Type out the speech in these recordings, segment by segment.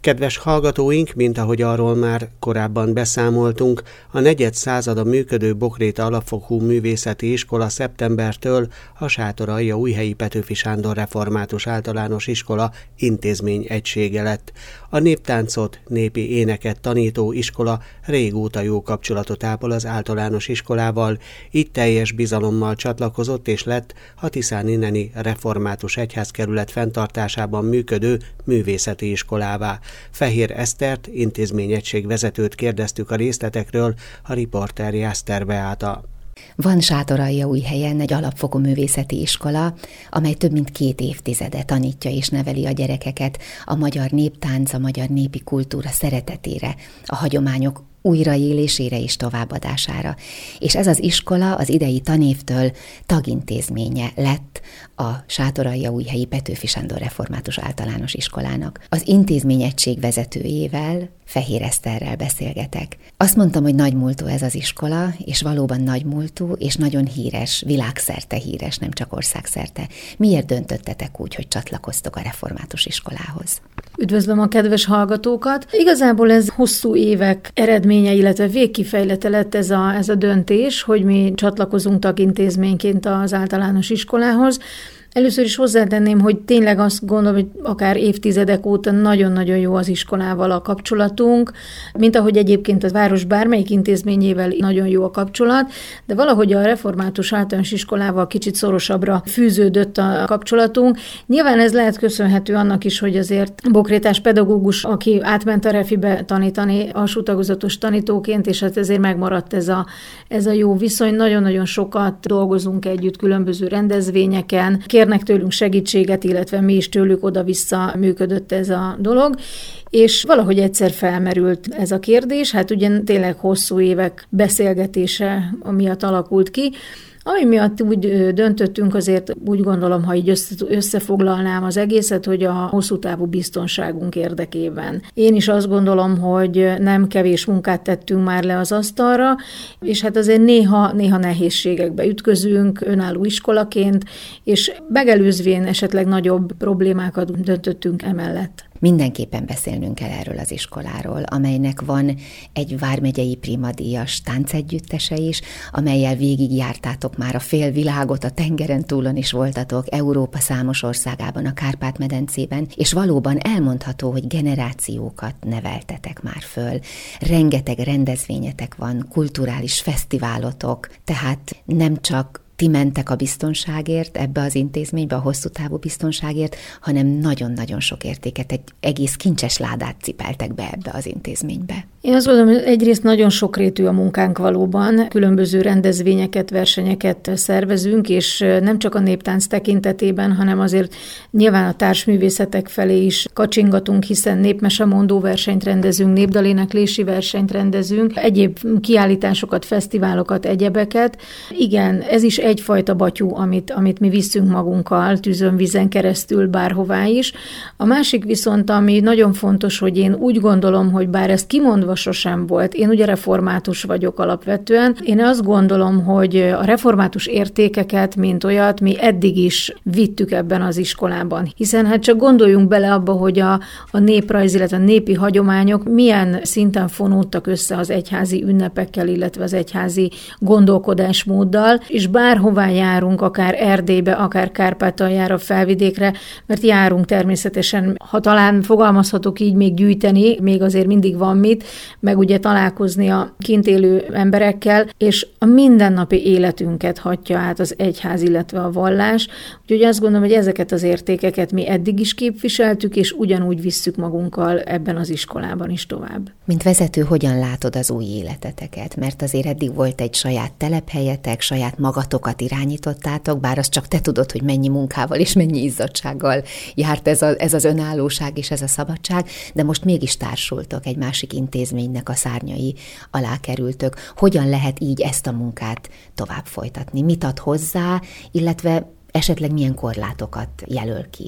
Kedves hallgatóink, mint ahogy arról már korábban beszámoltunk, a negyed százada működő Bokréta Alapfokú Művészeti Iskola szeptembertől a Sátoraljaújhelyi Petőfi Sándor Református Általános Iskola intézmény egysége lett. A néptáncot, népi éneket tanító iskola régóta jó kapcsolatot ápol az általános iskolával, így teljes bizalommal csatlakozott és lett a Tiszán inneni Református Egyházkerület fenntartásában működő művészeti iskolává. Fehér Esztert, intézményegység vezetőt kérdeztük a részletekről, a riporter Jászter Beáta. Van Sátoraljaújhelyen egy alapfokú művészeti iskola, amely több mint 2 évtizede tanítja és neveli a gyerekeket a magyar néptánc, a magyar népi kultúra szeretetére, a hagyományok újraélésére és továbbadására. És ez az iskola az idei tanévtől tagintézménye lett a Sátoraljaújhelyi Petőfi Sándor Református Általános Iskolának. Az intézményegység vezetőjével, Fehér Eszterrel beszélgetek. Azt mondtam, hogy nagymúltú ez az iskola, és valóban nagymúltú, és nagyon híres, világszerte híres, nem csak országszerte. Miért döntöttetek úgy, hogy csatlakoztok a református iskolához? Üdvözlöm a kedves hallgatókat! Igazából ez hosszú évek eredménye, illetve végkifejlete lett ez a döntés, hogy mi csatlakozunk tagintézményként az általános iskolához. Először is hozzátenném, hogy tényleg azt gondolom, hogy akár évtizedek óta nagyon-nagyon jó az iskolával a kapcsolatunk, mint ahogy egyébként a város bármelyik intézményével nagyon jó a kapcsolat, de valahogy a református általános iskolával kicsit szorosabbra fűződött a kapcsolatunk. Nyilván ez lehet köszönhető annak is, hogy azért bokrétás pedagógus, aki átment a refibe tanítani alsó tagozatos tanítóként, és hát ezért megmaradt ez a jó viszony. Nagyon-nagyon sokat dolgozunk együtt különböző rendezvényeken, kérnek tőlünk segítséget, illetve mi is tőlük oda-vissza működött ez a dolog, és valahogy egyszer felmerült ez a kérdés, hát ugye tényleg hosszú évek beszélgetése miatt alakult ki, ami miatt úgy döntöttünk, azért úgy gondolom, ha így összefoglalnám az egészet, hogy a hosszú távú biztonságunk érdekében. Én is azt gondolom, hogy nem kevés munkát tettünk már le az asztalra, és hát azért néha nehézségekbe ütközünk önálló iskolaként, és megelőzvén esetleg nagyobb problémákat döntöttünk emellett. Mindenképpen beszélnünk kell erről az iskoláról, amelynek van egy vármegyei primadíjas táncegyüttese is, amellyel végigjártátok már a félvilágot, a tengeren túlon is voltatok, Európa számos országában, a Kárpát-medencében, és valóban elmondható, hogy generációkat neveltetek már föl. Rengeteg rendezvényetek van, kulturális fesztiválotok, tehát nem csak ti mentek a biztonságért ebbe az intézménybe, a hosszú távú biztonságért, hanem nagyon-nagyon sok értéket, egy egész kincses ládát cipeltek be ebbe az intézménybe. Én azt gondolom, hogy egyrészt nagyon sokrétű a munkánk valóban, különböző rendezvényeket, versenyeket szervezünk, és nem csak a néptánc tekintetében, hanem azért nyilván a társművészetek felé is kacsingatunk, hiszen népmesemondó versenyt rendezünk, népdaléneklési versenyt rendezünk, egyéb kiállításokat, fesztiválokat, egyebeket. Igen, ez is egyfajta batyú, amit mi viszünk magunkkal, tűzön, vízen keresztül bárhová is. A másik viszont, ami nagyon fontos, hogy én úgy gondolom, hogy bár ezt kimondva sosem volt, én ugye református vagyok alapvetően, én azt gondolom, hogy a református értékeket, mint olyat, mi eddig is vittük ebben az iskolában. Hiszen hát csak gondoljunk bele abba, hogy a néprajz, illetve a népi hagyományok milyen szinten fonódtak össze az egyházi ünnepekkel, illetve az egyházi gondolkodásmóddal, és bárhová járunk, akár Erdélybe, akár Kárpátaljára, Felvidékre, mert járunk természetesen, ha talán fogalmazhatok így, még gyűjteni, még azért mindig van mit, meg ugye találkozni a kint élő emberekkel, és a mindennapi életünket hatja át az egyház, illetve a vallás. Úgyhogy azt gondolom, hogy ezeket az értékeket mi eddig is képviseltük, és ugyanúgy visszük magunkkal ebben az iskolában is tovább. Mint vezető, hogyan látod az új életeteket? Mert azért eddig volt egy saját telephelyetek, saját magatokat irányítottátok, bár azt csak te tudod, hogy mennyi munkával és mennyi izzadsággal járt ez az önállóság és ez a szabadság, de most mégis társultok, egy másik intézménynek a szárnyai alá kerültök. Hogyan lehet így ezt a munkát tovább folytatni? Mit ad hozzá, illetve esetleg milyen korlátokat jelöl ki?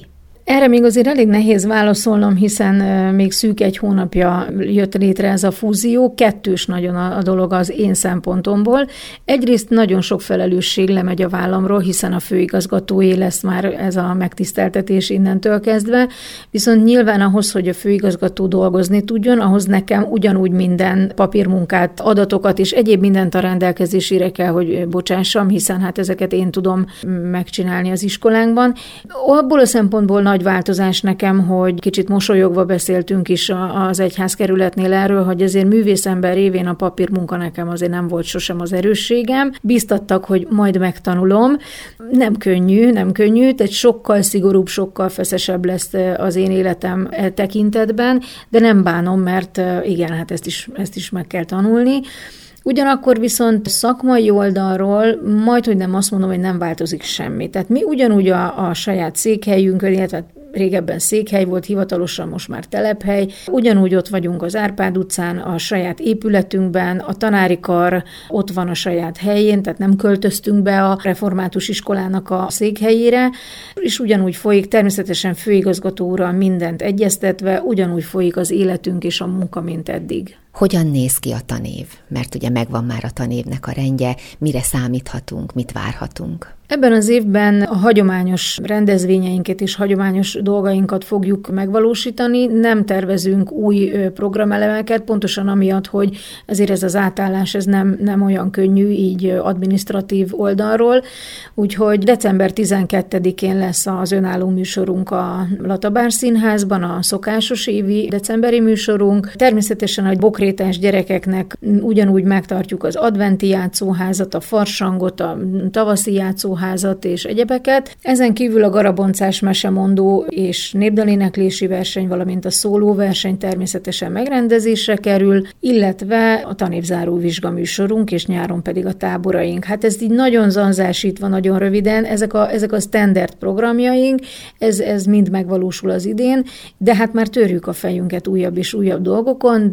Erre még azért elég nehéz válaszolnom, hiszen még szűk 1 hónapja jött létre ez a fúzió. Kettős nagyon a dolog az én szempontomból. Egyrészt nagyon sok felelősség lemegy a vállamról, hiszen a főigazgatóé lesz már ez a megtiszteltetés innentől kezdve. Viszont nyilván ahhoz, hogy a főigazgató dolgozni tudjon, ahhoz nekem ugyanúgy minden papírmunkát, adatokat és egyéb mindent a rendelkezésére kell, hogy bocsássam, hiszen hát ezeket én tudom megcsinálni az iskolánkban. Abból a szempontból nagy változás nekem, hogy kicsit mosolyogva beszéltünk is az egyházkerületnél erről, hogy azért művészember révén a papírmunka nekem azért nem volt sosem az erősségem. Bíztattak, hogy majd megtanulom. Nem könnyű, tehát sokkal szigorúbb, sokkal feszesebb lesz az én életem tekintetben, de nem bánom, mert igen, hát ezt is meg kell tanulni. Ugyanakkor viszont szakmai oldalról majdhogy nem azt mondom, hogy nem változik semmi. Tehát mi ugyanúgy a saját székhelyünkön, illetve régebben székhely volt, hivatalosan most már telephely. Ugyanúgy ott vagyunk az Árpád utcán, a saját épületünkben, a tanári kar ott van a saját helyén, tehát nem költöztünk be a református iskolának a székhelyére, és ugyanúgy folyik, természetesen főigazgató úrral mindent egyeztetve, ugyanúgy folyik az életünk és a munka, mint eddig. Hogyan néz ki a tanév? Mert ugye megvan már a tanévnek a rendje, mire számíthatunk, mit várhatunk? Ebben az évben a hagyományos rendezvényeinket és hagyományos dolgainkat fogjuk megvalósítani. Nem tervezünk új programelemeket, pontosan amiatt, hogy ezért ez az átállás ez nem olyan könnyű, így adminisztratív oldalról. Úgyhogy december 12-én lesz az önálló műsorunk a Latabár Színházban, a szokásos évi decemberi műsorunk. Természetesen a bokrétás gyerekeknek ugyanúgy megtartjuk az adventi játszóházat, a farsangot, a tavaszi játszóházat, és egyebeket. Ezen kívül a garaboncás mesemondó és népdaléneklési verseny, valamint a szólóverseny természetesen megrendezésre kerül, illetve a tanévzáró vizsgaműsorunk, és nyáron pedig a táboraink. Hát ez így nagyon zanzásítva, nagyon röviden, ezek a standard programjaink, ez mind megvalósul az idén, de hát már törjük a fejünket újabb és újabb dolgokon,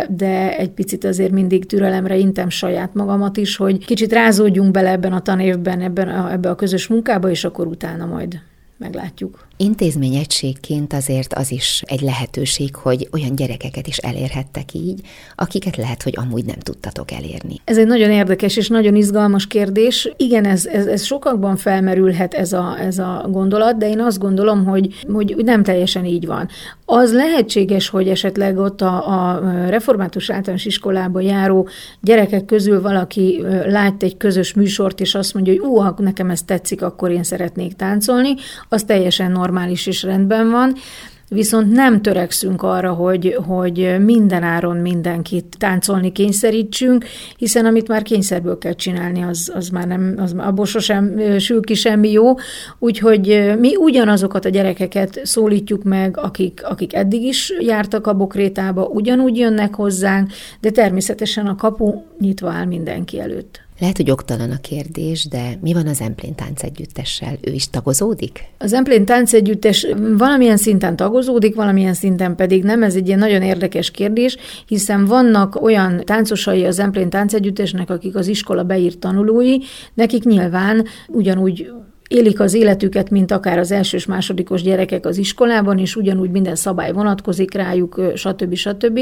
de egy picit azért mindig türelemre intem saját magamat is, hogy kicsit rázódjunk bele ebben a tanévben, ebbe a közös munkába, és akkor utána majd meglátjuk. Intézményegységként azért az is egy lehetőség, hogy olyan gyerekeket is elérhettek így, akiket lehet, hogy amúgy nem tudtatok elérni. Ez egy nagyon érdekes és nagyon izgalmas kérdés. Igen, ez sokakban felmerülhet ez a gondolat, de én azt gondolom, hogy nem teljesen így van. Az lehetséges, hogy esetleg ott a református általános iskolába járó gyerekek közül valaki lát egy közös műsort, és azt mondja, hogy nekem ez tetszik, akkor én szeretnék táncolni, az teljesen normális és rendben van, viszont nem törekszünk arra, hogy minden áron mindenkit táncolni kényszerítsünk, hiszen amit már kényszerből kell csinálni, az már nem, abból sosem sül ki semmi jó, úgyhogy mi ugyanazokat a gyerekeket szólítjuk meg, akik eddig is jártak a bokrétába, ugyanúgy jönnek hozzánk, de természetesen a kapu nyitva áll mindenki előtt. Lehet, hogy oktalan a kérdés, de mi van az Zemplén Táncegyüttessel? Ő is tagozódik? Az Zemplén Táncegyüttes valamilyen szinten tagozódik, valamilyen szinten pedig nem. Ez egy ilyen nagyon érdekes kérdés, hiszen vannak olyan táncosai az Zemplén Táncegyüttesnek, akik az iskola beírt tanulói, nekik nyilván ugyanúgy élik az életüket, mint akár az elsős, másodikos gyerekek az iskolában, és ugyanúgy minden szabály vonatkozik rájuk, stb.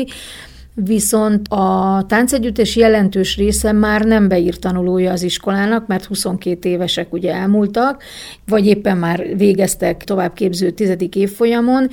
Viszont a táncegyüttes jelentős része már nem beírt tanulója az iskolának, mert 22 évesek ugye elmúltak, vagy éppen már végeztek továbbképző 10. évfolyamon,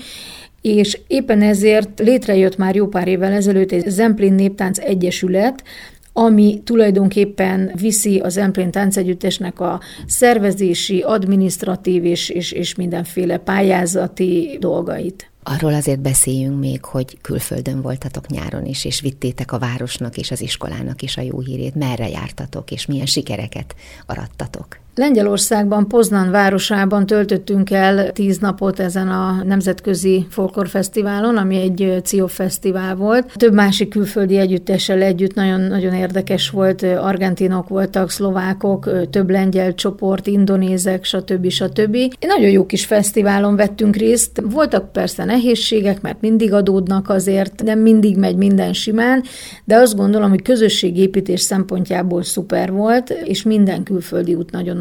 és éppen ezért létrejött már jó pár évvel ezelőtt egy Zemplén Néptánc Egyesület, ami tulajdonképpen viszi a Zemplén Táncegyüttesnek a szervezési, adminisztratív és mindenféle pályázati dolgait. Arról azért beszéljünk még, hogy külföldön voltatok nyáron is, és vittétek a városnak és az iskolának is a jó hírét. Merre jártatok, és milyen sikereket arattatok? Lengyelországban, Poznan városában töltöttünk el 10 napot ezen a nemzetközi folklórfesztiválon, ami egy CIOF fesztivál volt. Több másik külföldi együttessel együtt nagyon érdekes volt, argentinok voltak, szlovákok, több lengyel csoport, indonézek, stb. Nagyon jó kis fesztiválon vettünk részt. Voltak persze nehézségek, mert mindig adódnak azért, nem mindig megy minden simán, de azt gondolom, hogy közösségépítés szempontjából szuper volt, és minden külföldi út nagyon-nagyon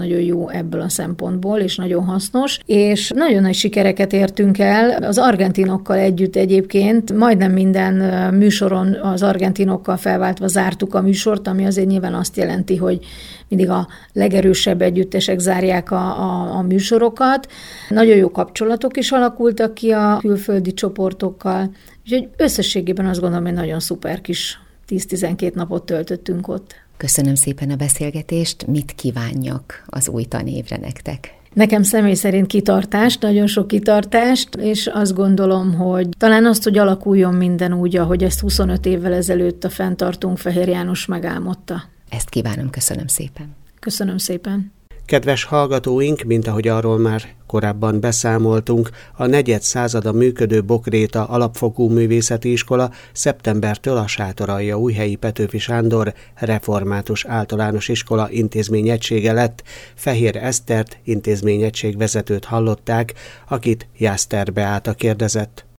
nagyon jó ebből a szempontból, és nagyon hasznos, és nagyon nagy sikereket értünk el. Az argentinokkal együtt egyébként majdnem minden műsoron az argentinokkal felváltva zártuk a műsort, ami azért nyilván azt jelenti, hogy mindig a legerősebb együttesek zárják a műsorokat. Nagyon jó kapcsolatok is alakultak ki a külföldi csoportokkal, úgyhogy összességében azt gondolom, hogy nagyon szuper kis 10-12 napot töltöttünk ott. Köszönöm szépen a beszélgetést, mit kívánjak az új tanévre nektek? Nekem személy szerint kitartást, nagyon sok kitartást, és azt gondolom, hogy talán azt, hogy alakuljon minden úgy, ahogy ezt 25 évvel ezelőtt a fenntartónk Fehér János megálmodta. Ezt kívánom, köszönöm szépen. Köszönöm szépen. Kedves hallgatóink, mint ahogy arról már korábban beszámoltunk, a negyed százada működő Bokréta Alapfokú Művészeti Iskola szeptembertől a Sátoraljaújhelyi Petőfi Sándor Református Általános Iskola intézményegysége lett. Fehér Esztert, intézményegység vezetőt hallották, akit Jászter Beáta kérdezett.